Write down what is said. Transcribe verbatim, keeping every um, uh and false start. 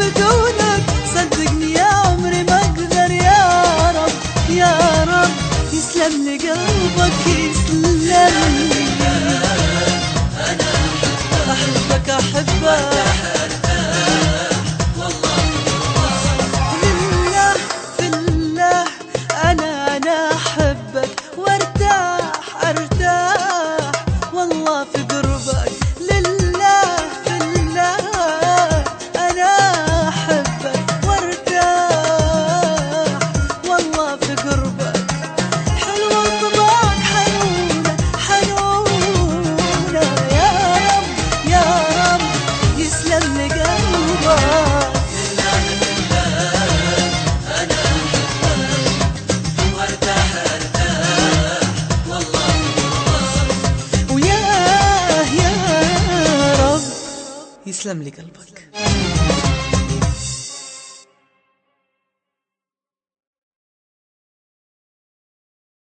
بدونك صدقني يا عمري ما اقدر. يا رب يا رب يسلم لي قلبك يسلم لي. انا احبك احبك لله في الله. انا انا احبك وارتاح ارتاح والله في قربك. لله في الله انا احبك وارتاح والله في قربك. حلوة طباعك حنونة حنونة. يا رب يا رب يسلم لي قلبك. لله لله أنا أحبك وارتاح ارتاح والله وياه يا رب يسلم لي قلبك.